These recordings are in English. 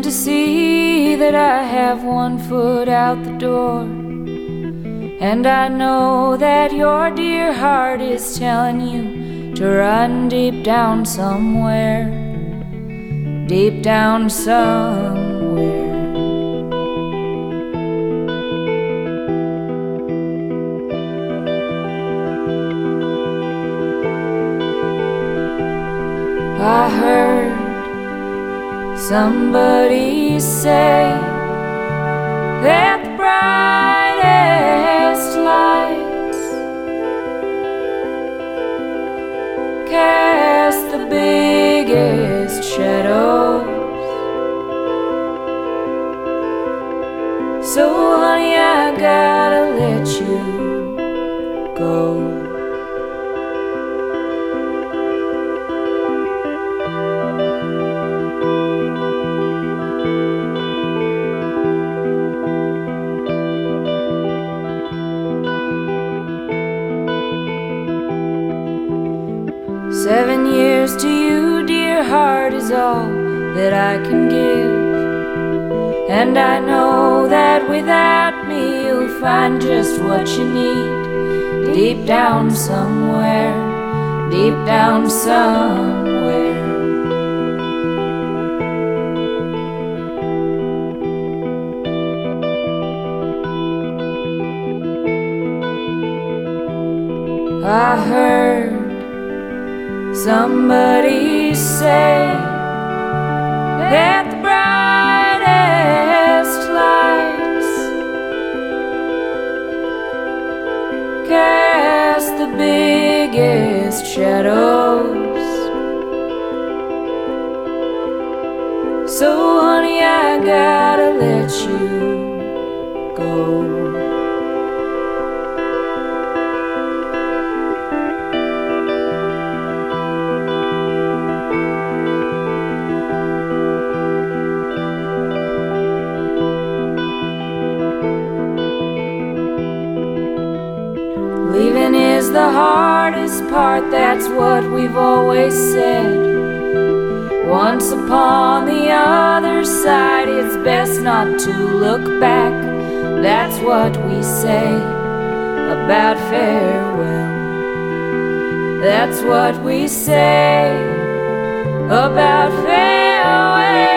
to see that I have one foot out the door. And I know that your dear heart is telling you to run deep down somewhere, deep down somewhere. I heard somebody say that the brightest lights cast the biggest shadows. So honey, I gotta let you go. Seven years to you, dear heart, is all that I can give. And I know that without me you'll find just what you need, deep down somewhere, deep down somewhere. I heard somebody say that the brightest lights cast the biggest shadows. So honey, I gotta let you go. Leaving is the hardest part, that's what we've always said. Once upon the other side, it's best not to look back. That's what we say about farewell. That's what we say about farewell.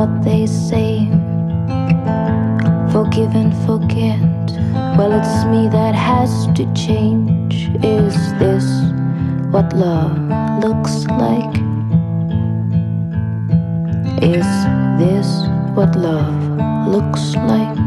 what they say. Forgive and forget. Well, it's me that has to change. Is this what love looks like? Is this what love looks like?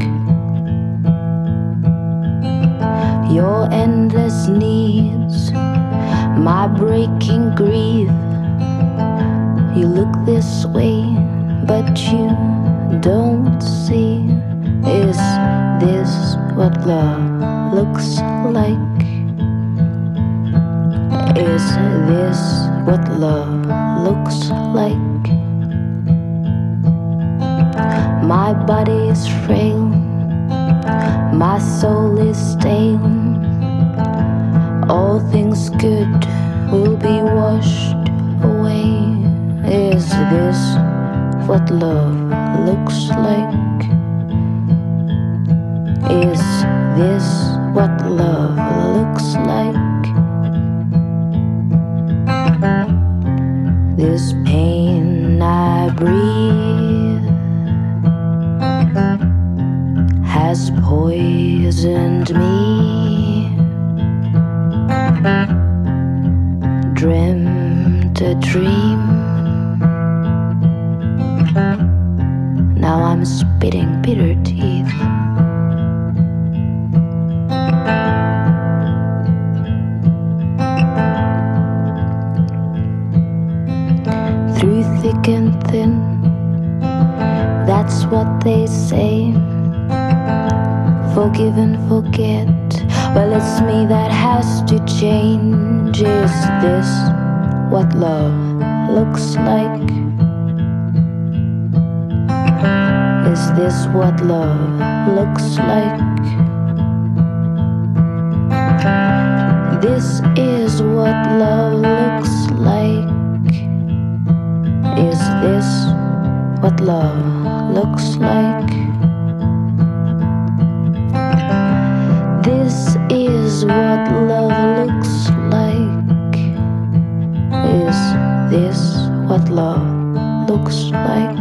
Your endless needs, my breaking grief. You look this way, but you don't see. Is this what love looks like? Is this what love looks like? My body is frail, my soul is stale. All things good will be washed away. Is this what love looks like? Is this what love looks like? This pain I breathe has poisoned me. Dreamt a dream. Now I'm spitting bitter teeth. Through thick and thin, that's what they say. Forgive and forget. Well, it's me that has to change. Is this what love looks like? Is this what love looks like? This is what love looks like. Is this what love looks like? This is what love looks like. Is this what love looks like?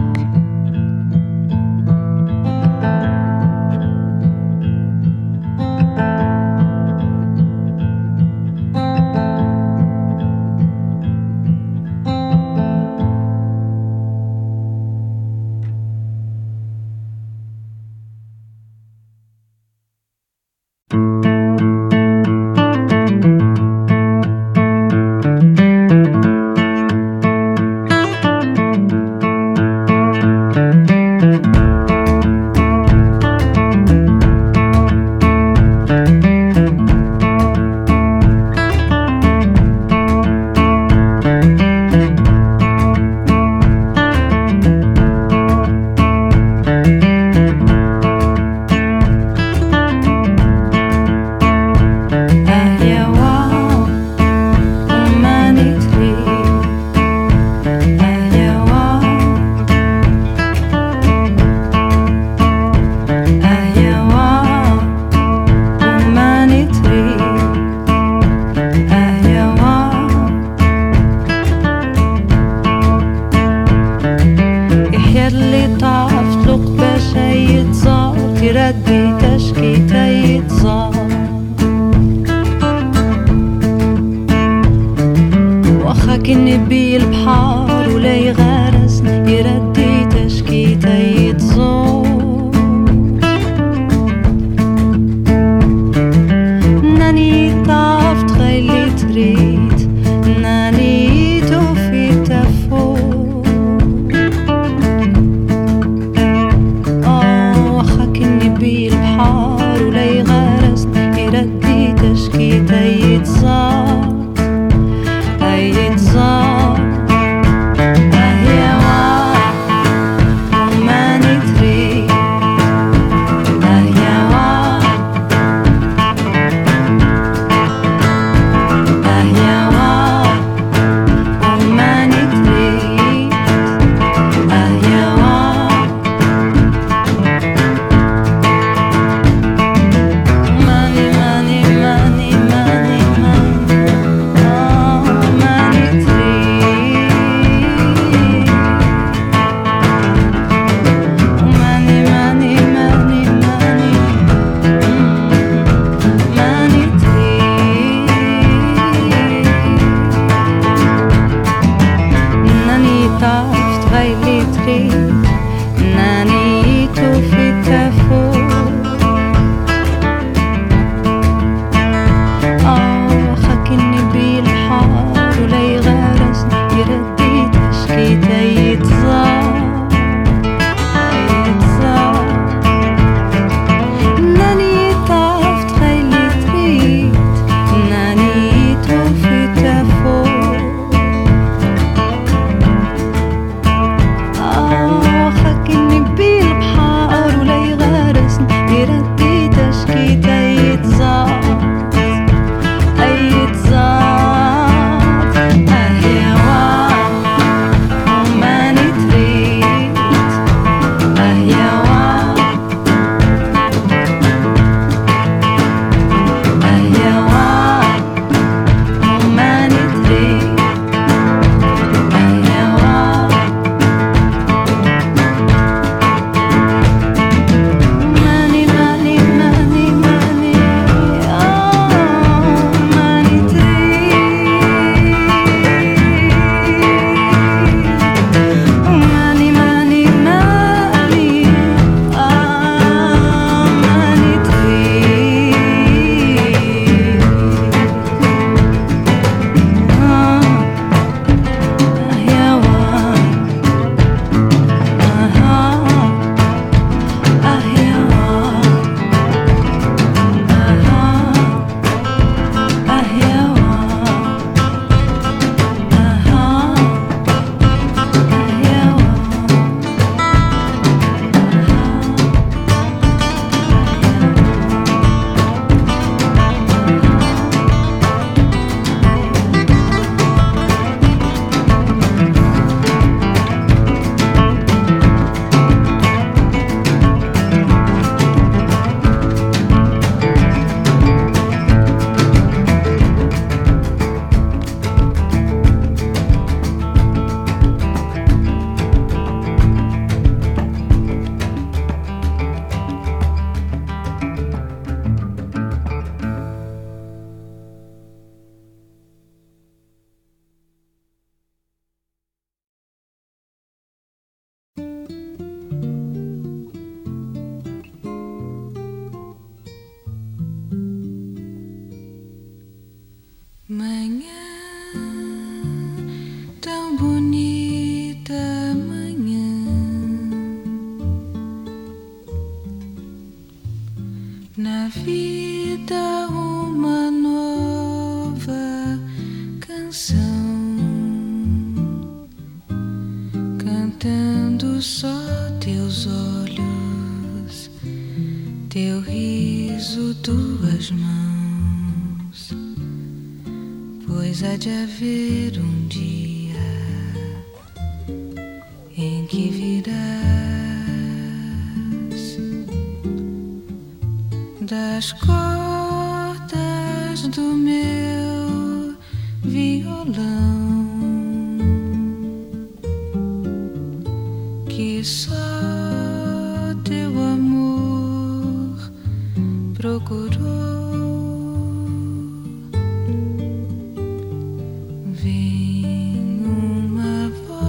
na vida uma nova canção, cantando só teus olhos, teu riso, tuas mãos, pois há de haver um dia em que virás das cordas do meu violão, que só teu amor procurou. Vem uma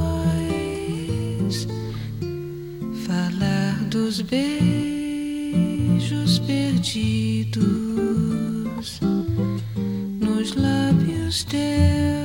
voz falar dos beijos perdidos nos lábios teus.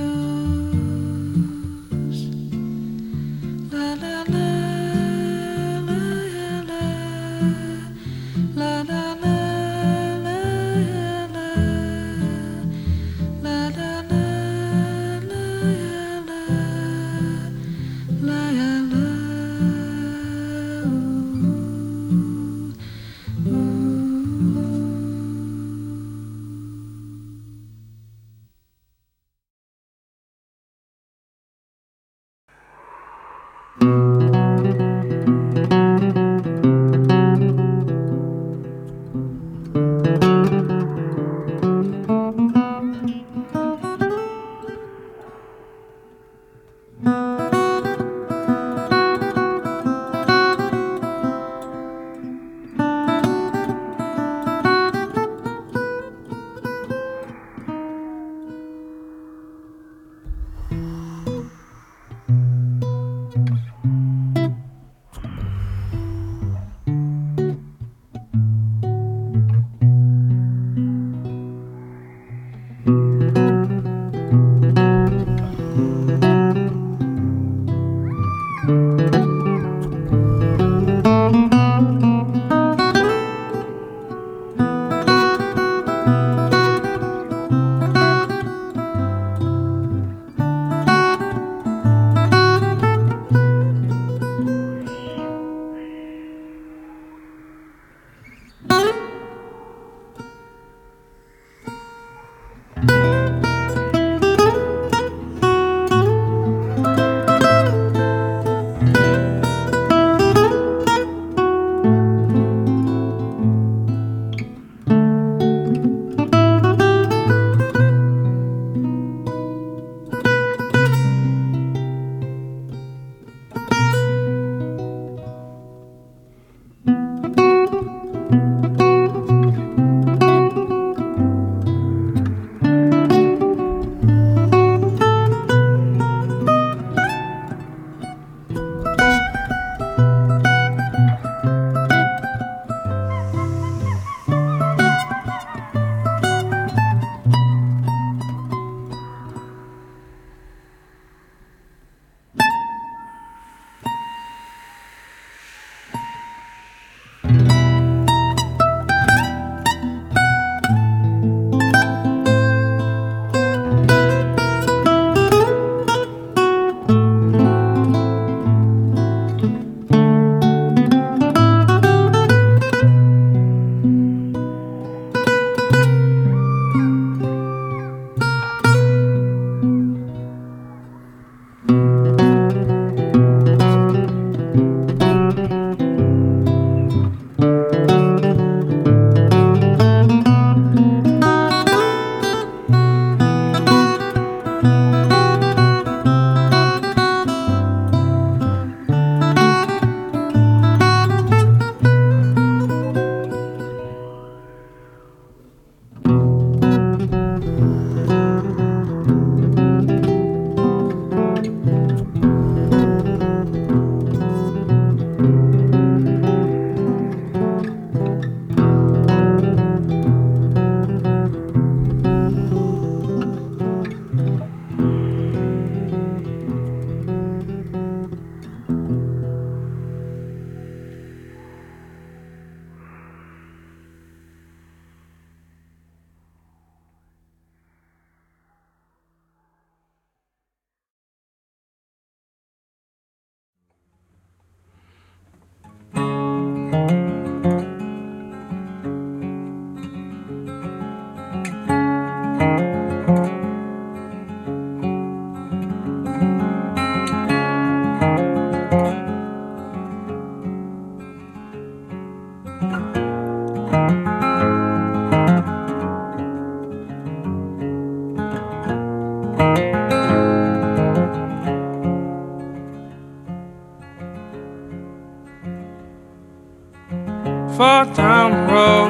far down the road.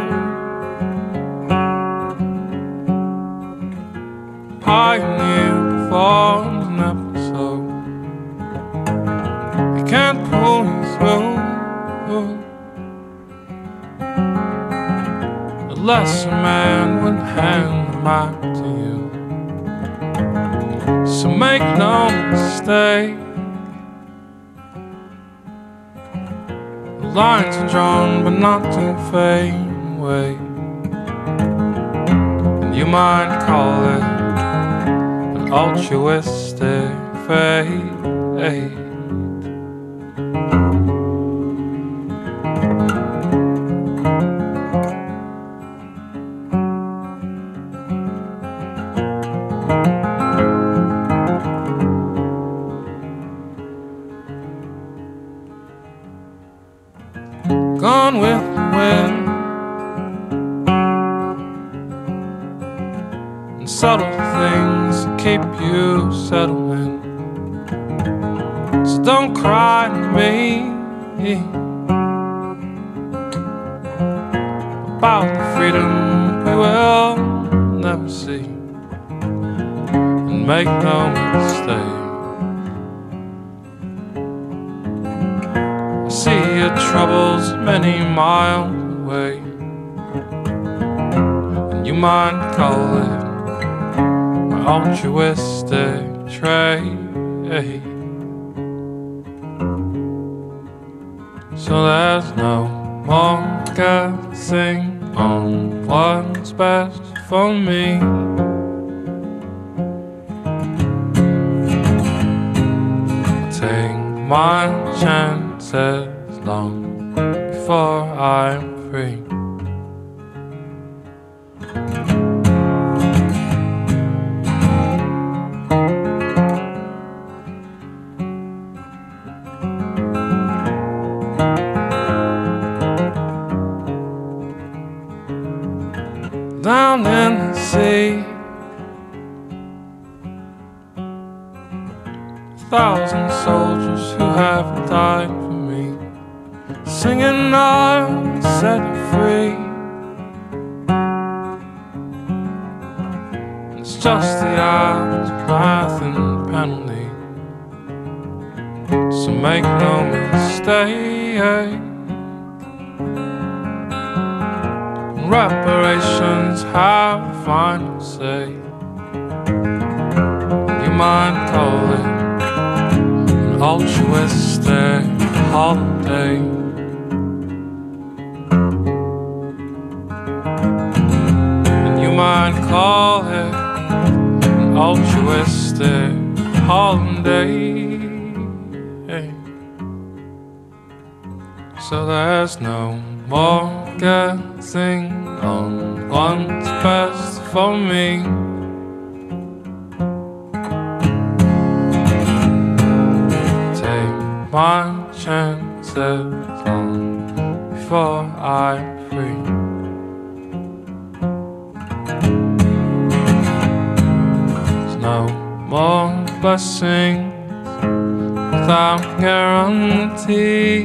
Pioneer before an episode. You can't pull me through. A lesser man would hand the mic to you. So make no mistake, the lines are drawn but not to fade away. And you might call it an altruistic fate. Gone with the wind, and subtle things that keep you settling. So don't cry to me about the freedom we will never see. And make no mistake, see your troubles many miles away, and you might call it my altruistic trait. So there's no more guessing on what's best for me. I'll take my chances long before I'm free. Down in the sea, 1,000 soldiers who have died for me, singing I'll set you free. It's just the aftermath and penalty, so make no mistake, reparations have a final say. You might call it an altruistic holiday. And you might call it an altruistic holiday. So there's no more guessing on what's best for me. Take my chances long before I'm free. There's no more blessings without guarantee.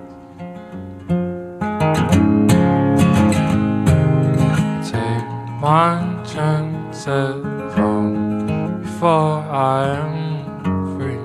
My chances long before I am free.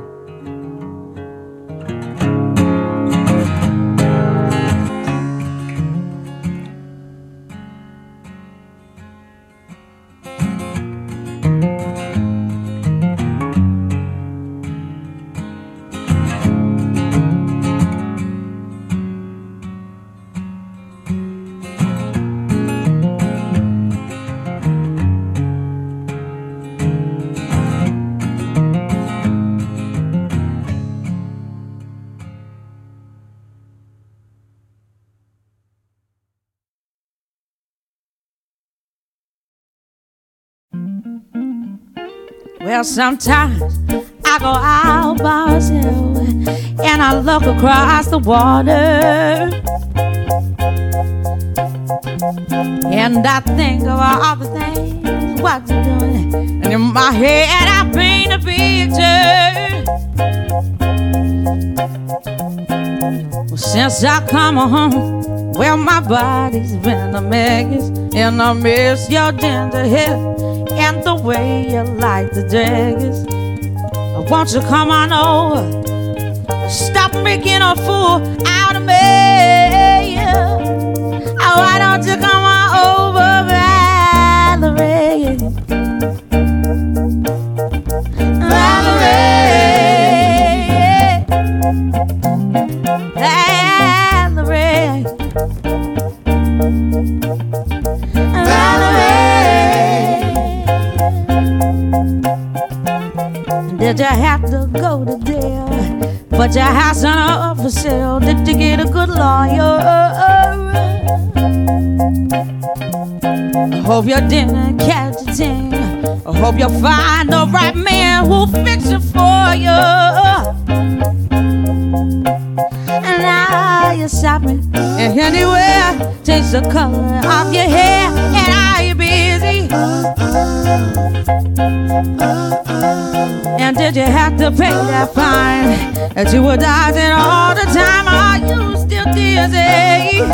Well, sometimes I go out by myself and I look across the water, and I think of all the things what you're doing, and in my head I paint a picture. Well, since I come home, Well, my body's been a mess, and I miss your ginger hair and the way you like the daggers. Won't you come on over? Stop making a fool out of me. Why don't you come on over, Valerie? Valerie, Valerie, Valerie. Did you have to go to jail? But your house on up for sale. Did you get a good lawyer? I hope you didn't catch a thing. I hope you find the right man who'll fix it for you. And now you're shopping and anywhere, change the color of your hair. And are you busy? And did you have to pay that fine that you were dodging all the time? Are you still dizzy?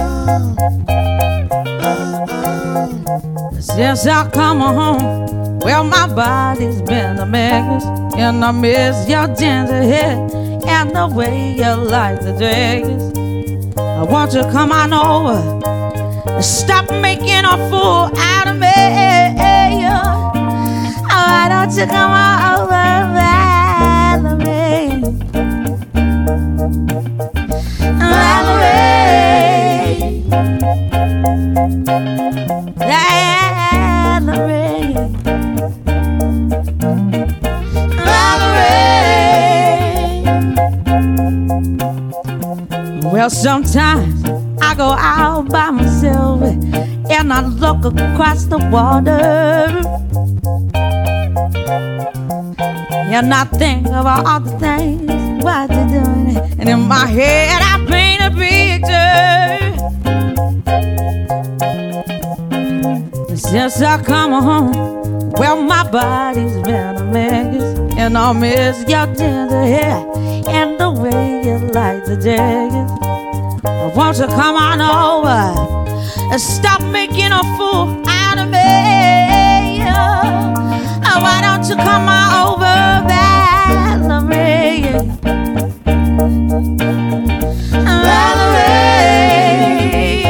Since I come home, well, my body's been a mess, and I miss your ginger hair and the way you like the dress. I want you to come on over and stop making a fool out of me. Why don't you come on over, Valerie? Valerie, Valerie, Valerie. Well, sometimes I go out by myself and I look across the water. And I think about all the things what you're doing, and in my head I paint a picture. Since I come home, well, my body's been a mess, and I miss your ginger hair and the way you like the daggers. Won't you come on over and stop making a fool out of me? Why don't you come on over, Valerie? Valerie,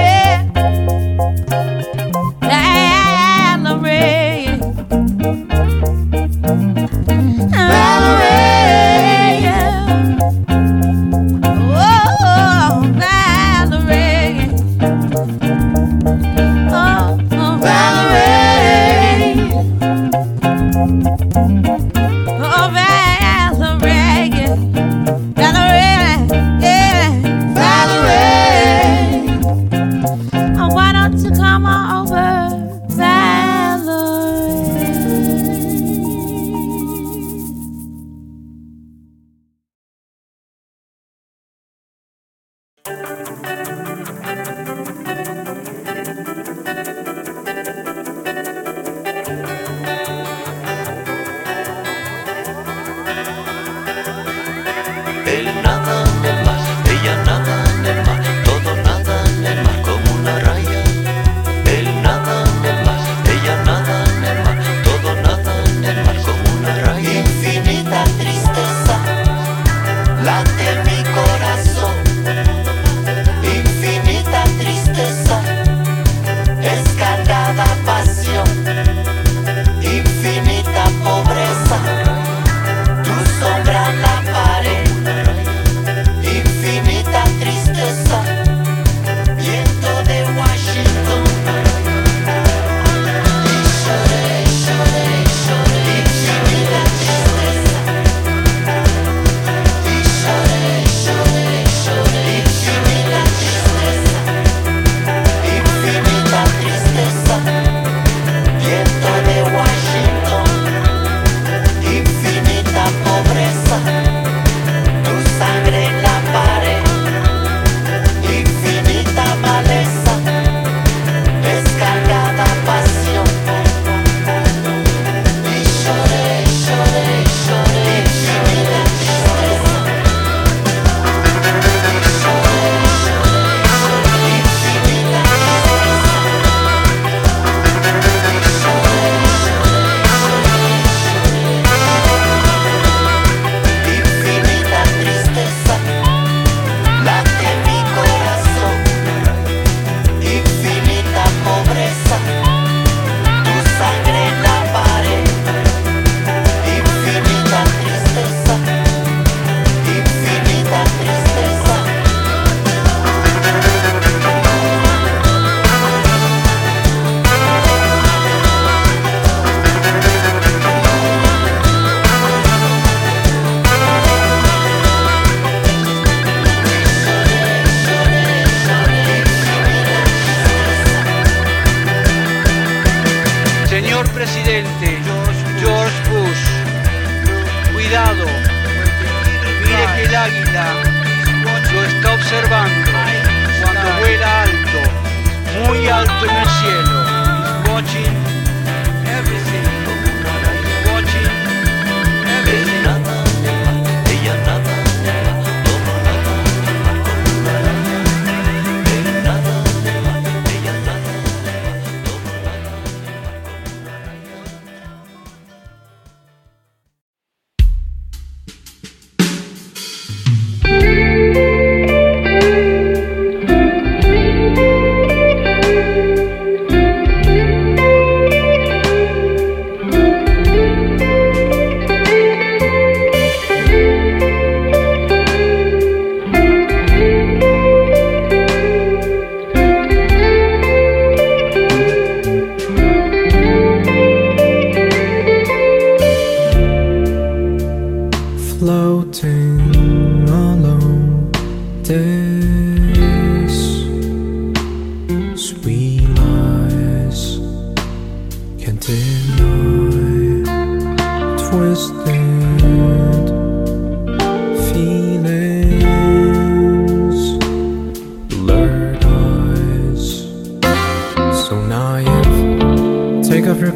Valerie, Valerie, oh, Valerie, oh, Valerie. Oh,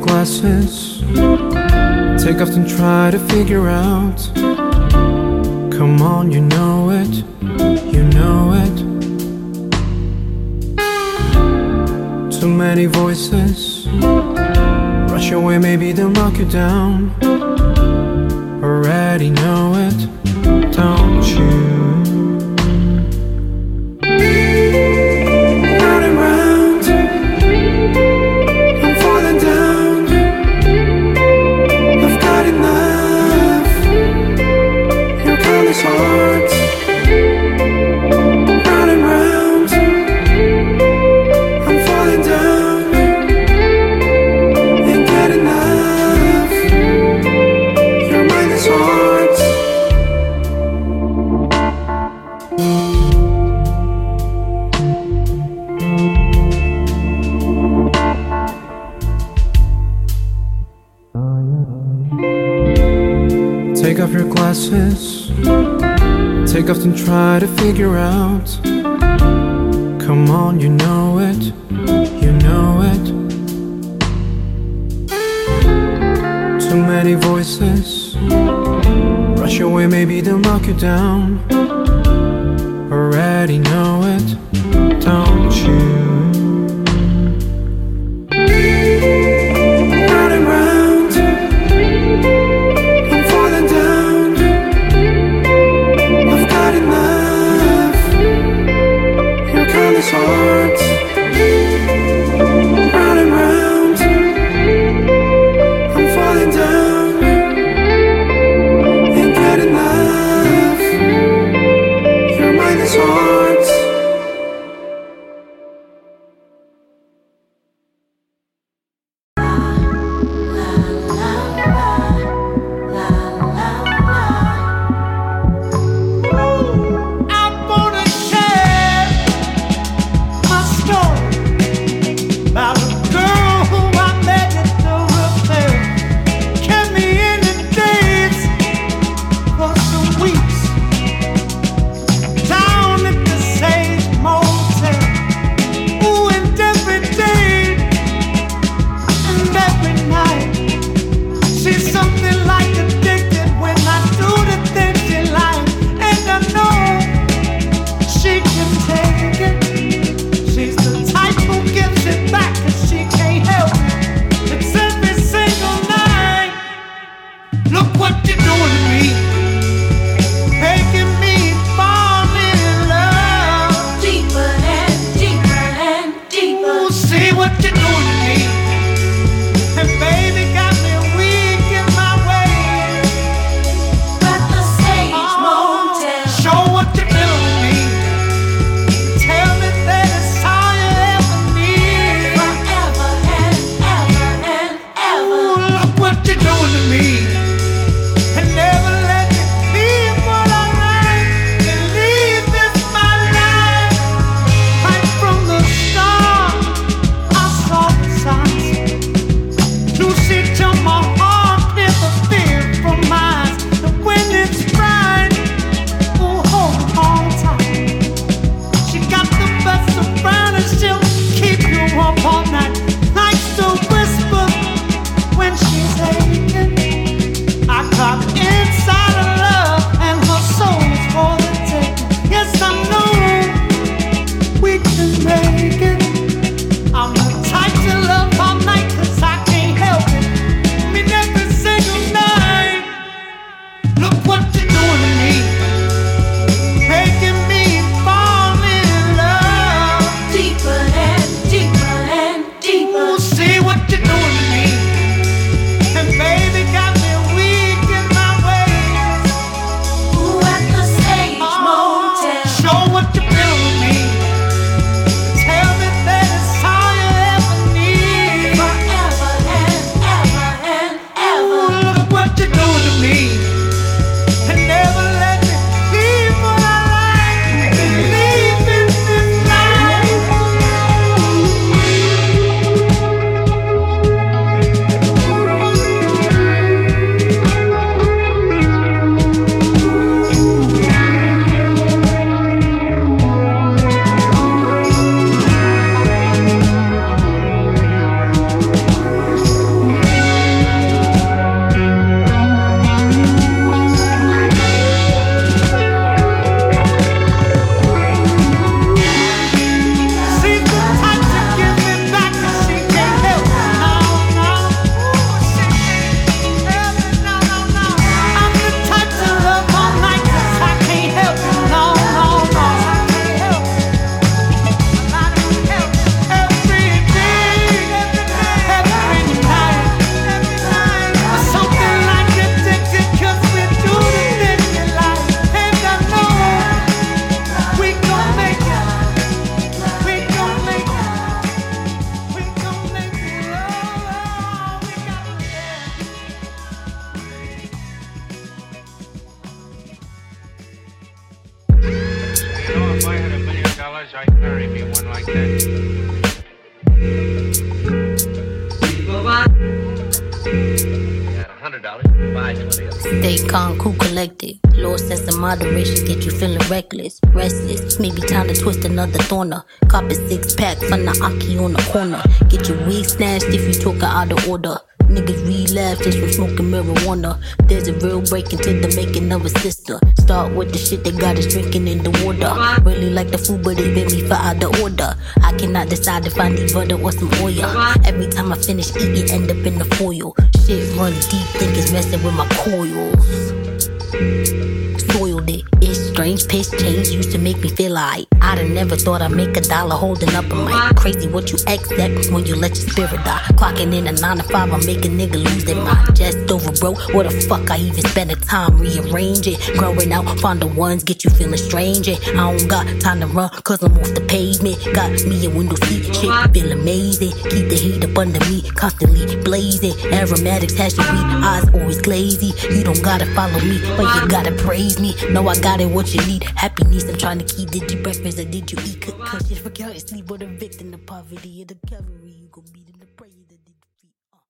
glasses. Take off and try to figure out. Come on, you know it, you know it. Too many voices. Rush away, maybe they'll knock you down. Already know it, don't you? Take off your glasses. Take off and try to figure out. Come on, you know it, you know it. Too many voices. Rush away, maybe they'll knock you down. Already know it, don't you? Tell like that. $100, buy 20 of them. Stay calm, cool, collected. Low sense of moderation get you feeling reckless, restless. Maybe time to twist another thorner. Cop a 6-pack from the Aki on the corner. Get your wig snatched if you talking out of order. Niggas relapse just from smoking marijuana. There's a real break into the making of a sister. Start with the shit that got us drinking in the water. Really like the food, but it made me far out of order. I cannot decide if I need butter or some oil. Every time I finish eating, end up in the foil. Shit run deep, think it's messing with my coils. Soiled it. It's strange, pace change used to make me feel like I'd have never thought I'd make $1 holding up a mic. Crazy what you accept when you let your spirit die. Clocking in a 9 to 5, I make a nigga lose their mind. Just over broke, what the fuck I even spend the time rearranging. Growing out, find the ones get you feeling strange. And I don't got time to run, cause I'm off the pavement. Got me a window seat, shit feel amazing. Keep the heat up under me, constantly blazing. Aromatics, hash your weed, eyes always glazy. You don't gotta follow me, but you gotta praise me. Know I got it, what you need. Happiness, I'm trying to keep. Did you breakfast or did you eat? Concussion for careless sleep or the victim of poverty or the cavalry. You gon' beat in the prayer that did defeat.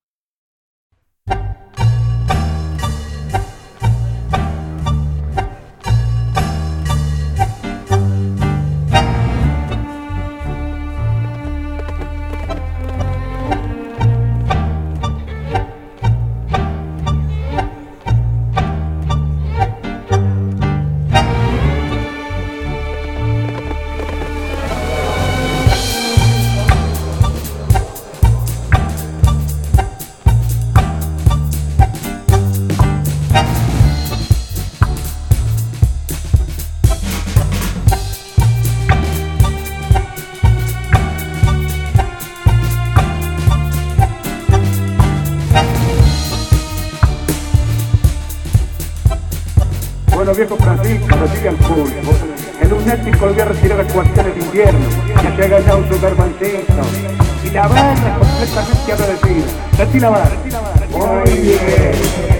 Bueno, viejo Francisco, recibe al público. El lunático volvió a retirar ecuaciones de invierno, que llega ya un supermancito. Y la banda es completamente agradecida. Retí la banda. Muy bien.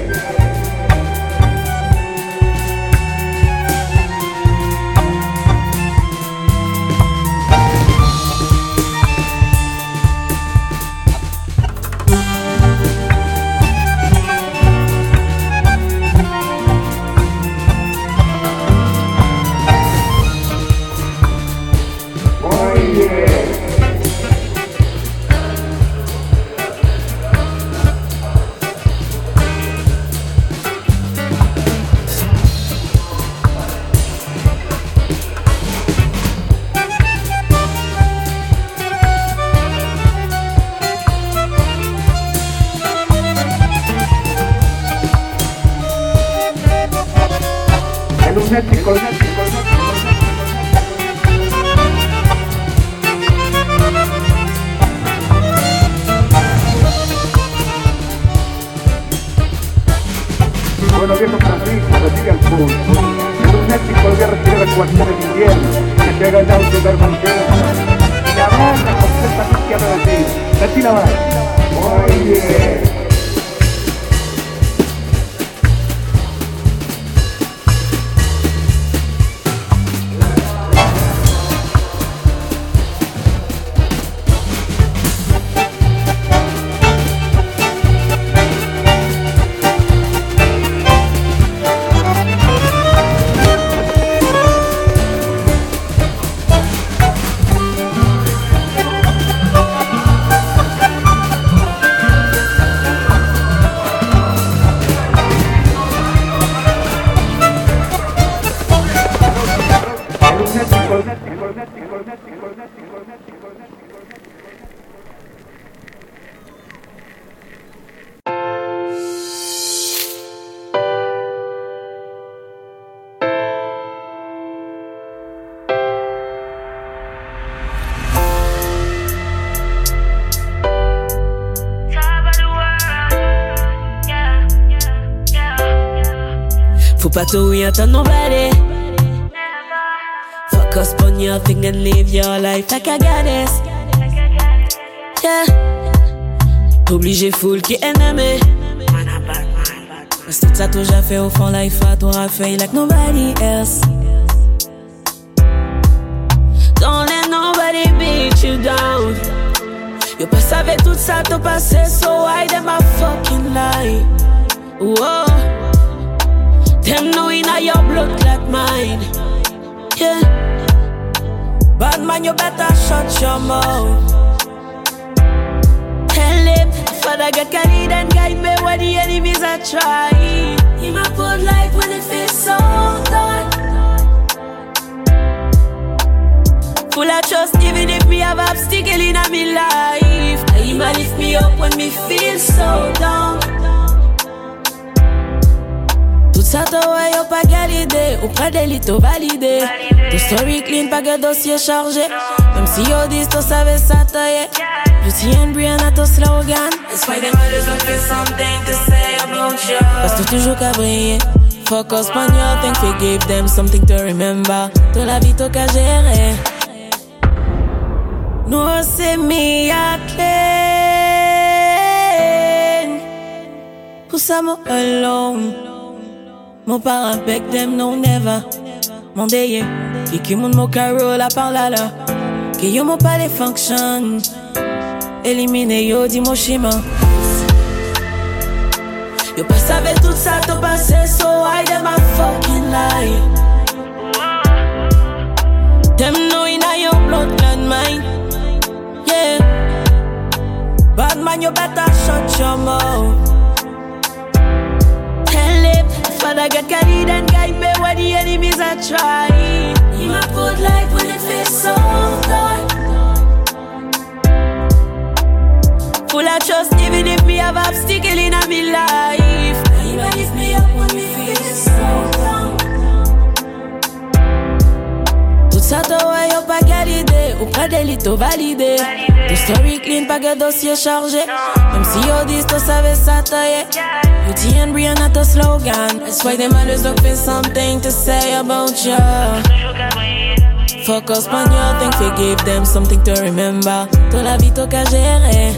Bueno, viejo Francisco, recibe al público. El lunático volvió a retirar ecuaciones de invierno, que llega ya un supermancito. Y la banda es completamente agradecida. Retí la banda. Muy bien. Faut pas to wait on nobody. Focus on your thing and live your life like a goddess. Yeah. Obligé full qui est aimé. C'est tout ça tout j'ai fait au fond life à toi fait like nobody else. Don't let nobody be You pas savais tout ça, t'as passé, so why them a fucking lie? Whoa. Them know in your blood like mine. Yeah. Bad man, you better shut your mouth. Tell him, Father God carry and guide me when the enemies are trying. He might put light when it feels so dark. Full of trust even if me have obstacle in my life. He might lift me up when me feel so down. Tout ça toi yo pas galidé, ou pas d'élite validé. Ton story clean, pas de dossier chargé. Même si yo dis to savais ça taille. Beauty and brain à ton slogan. That's why them others don't feel something to say about you. Parce que toujours qu'à briller. Focus on your thing, forgive them something to remember. Toute la vie t'as qu'à gérer. Nous c'est me à clean. Pour ça moi alone. Mon parent beg them no never. Mon day, puis qui mon mo carole à part là là. Que yo mon pas les function. Éliminer yo di mon chemin. Yo pas savais tout ça t'as passé, so why them a fucking lie? Them know in your blood and mine. Yeah. Bad man, you better shut your mouth. Tell him, Father God carry and guide me when the enemies are trying. He might put light when it feels so dark. Full of trust even if me have obstacle in my life. He might lift me up when me feel so down. Tout ça toi yo pas galidé, ou pas d'élite validé. Ton story clean, pas de dossier chargé. Même si yo dis to savais ça taille. Beauty and brain à ton slogan. That's why them others don't feel something to say about you. Focus on your thing, forgive them something to remember. Toute la vie t'as qu'à gérer.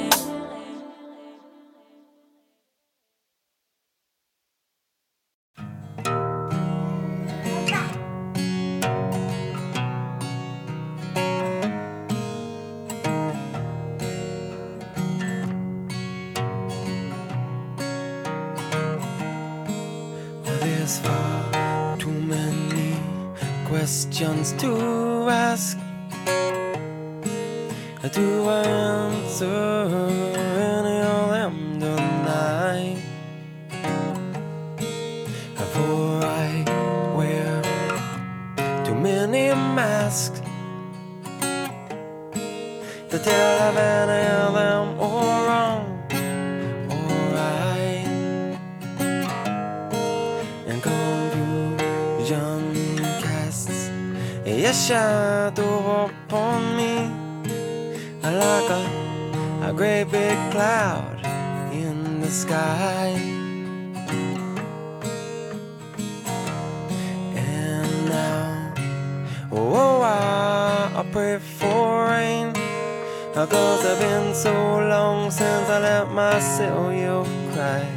There's far too many questions to ask. Do I answer any of them tonight? For I wear too many masks to tell if any of them are wrong or right. And confusion casts a shadow upon me, like a great big cloud in the sky. And now, oh, I pray for rain, 'cause it's been so long since I let myself cry.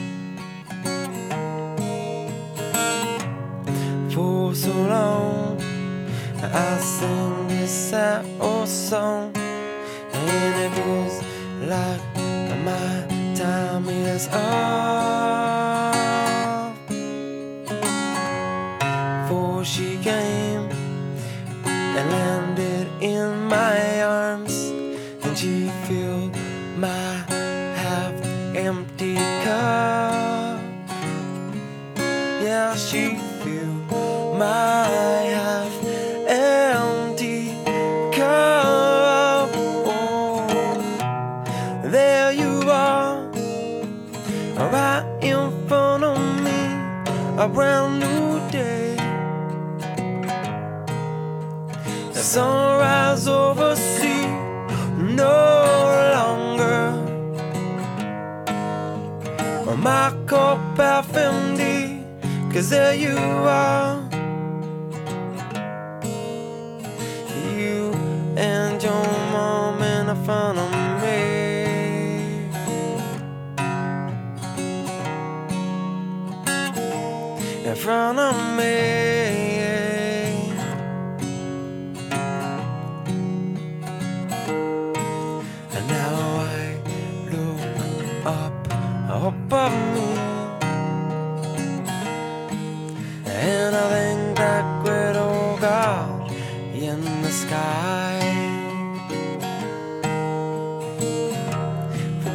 For so long I sing this sad old song, and it feels like my time is up. For she came and landed in my arms, and she filled my half-empty cup. Yeah, she filled my half-empty cup. Oh, there you are, right in front of me, a brand new day. The sunrise over sea, no longer my cup half empty, 'cause there you are, you and your mom in front of me. In front of me.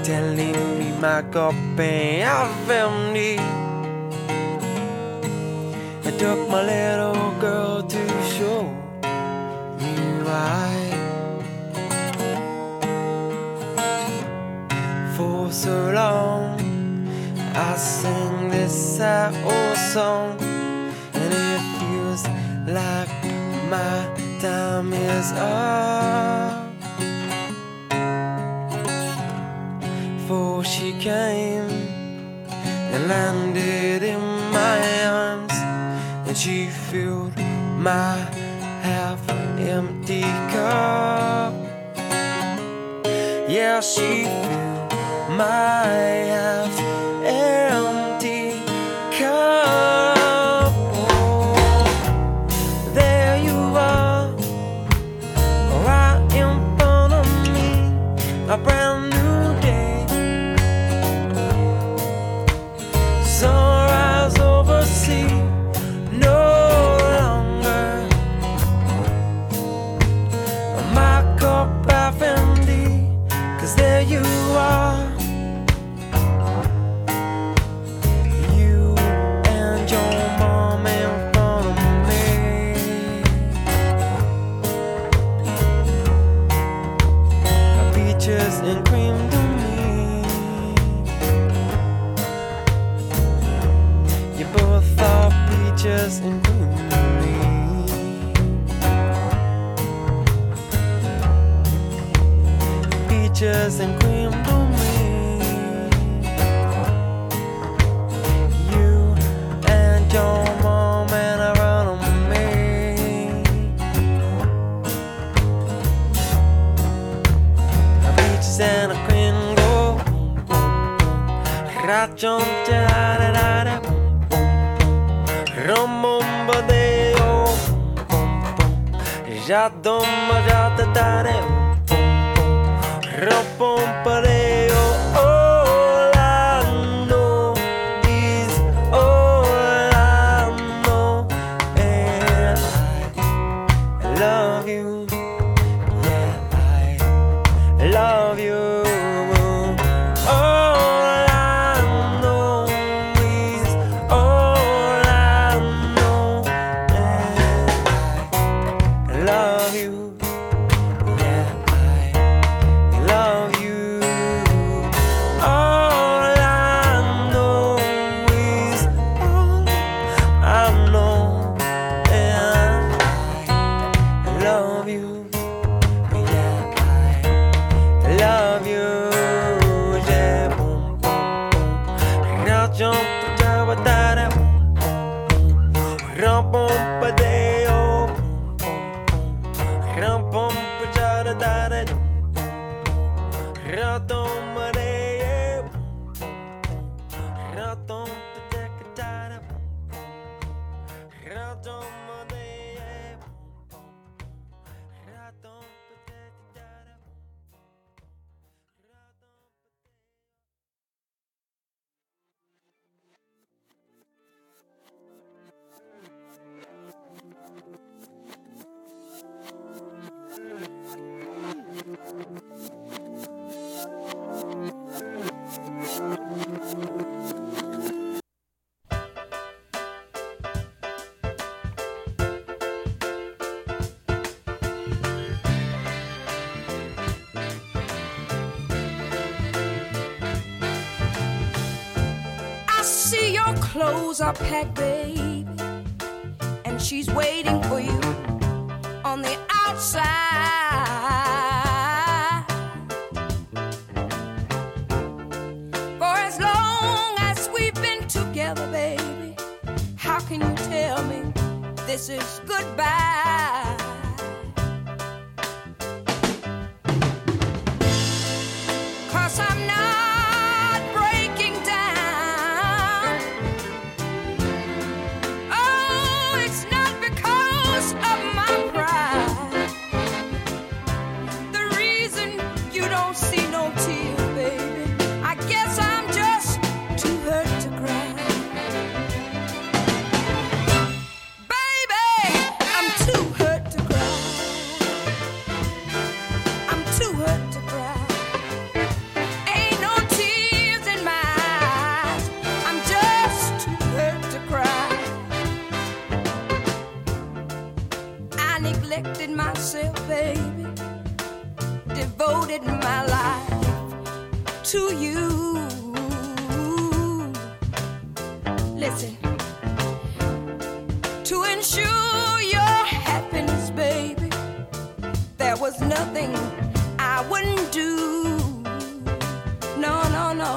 telling me my copy of family. I took my little girl to show me why. For so long I sing this sad old song, and it feels like my time is up. For she came and landed in my arms, and she filled my half-empty cup. Yeah, she filled my half-empty cup. Oh, there you are, right in front of me, a brand new day. Sunrise over sea, no longer my cup half empty, 'cause there you are, you and your mom in front of me. Peaches and cream to me. You both are peaches and cream to me. Peaches and cream to me. You and your mom and around on me. Peaches and a cream go. Rachon da da da da. Rombomba-deo, Jadoma-jada-da-deo, Rompompa-deo. All I know is all I know, and I love you. Yeah, I love you. All I know is all I know, and I love you. Yeah, I love you. All I know is all I know, and I love you. Yeah, I love you. Yeah, boom, boom, boom. Now jump down with that. Rum-bum-ba-deo, rum-bum-ba-da-da-da-da, rum-bum-ba-deo, rum-bum-ba-da-da-da, rum-bum-ba-deo, rum-bum-ba-da-da-da. I see your clothes are packed, baby, and she's waiting for you on the outside. For as long as we've been together, baby, how can you tell me this is goodbye? 'Cause I'm not breaking down. Oh, it's not because of my pride. The reason you don't see no tears, baby, I guess I'm just too hurt to cry. Baby, I'm too hurt to cry. I'm too hurt to cry. Ain't no to you. Listen, to ensure your happiness, baby, there was nothing I wouldn't do. No, no, no.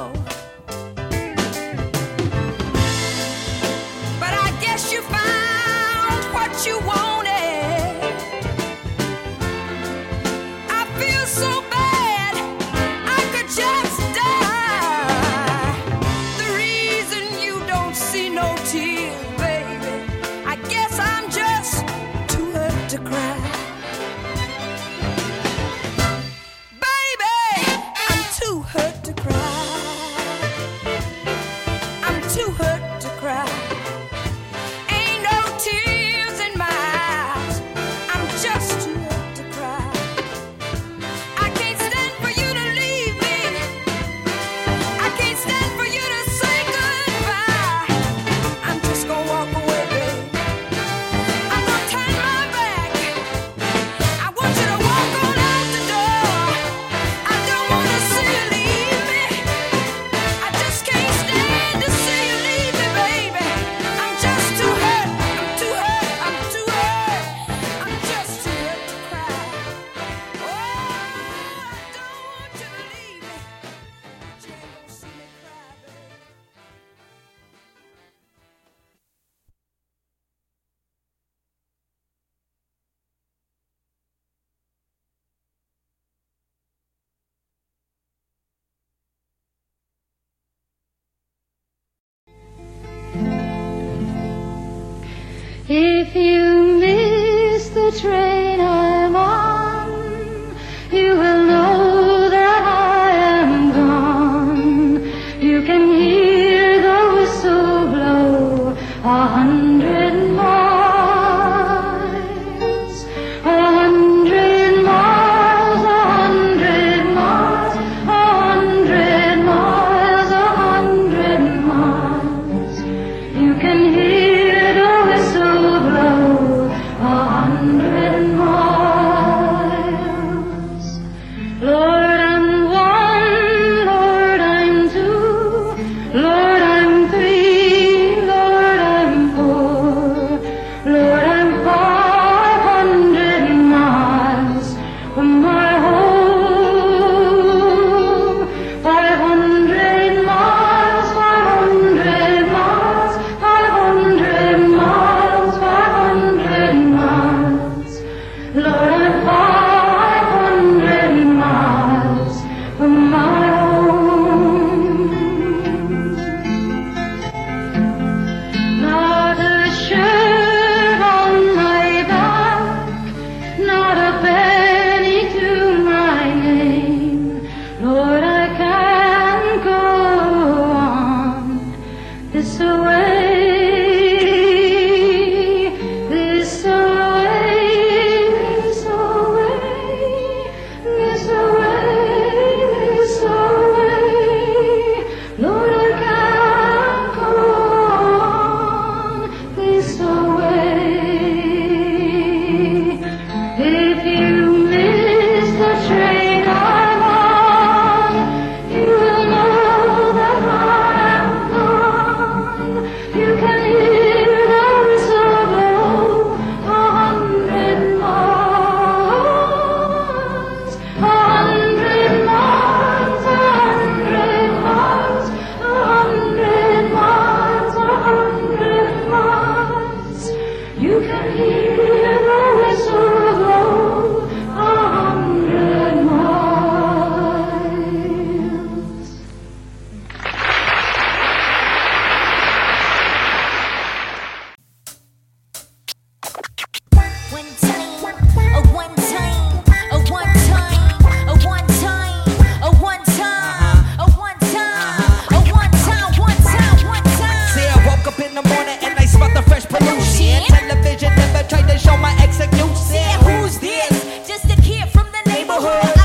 But I guess you found what you wanted. I feel so bad I could just die. The reason you don't see no tears, baby, I guess I'm just too hurt to cry. If you miss the train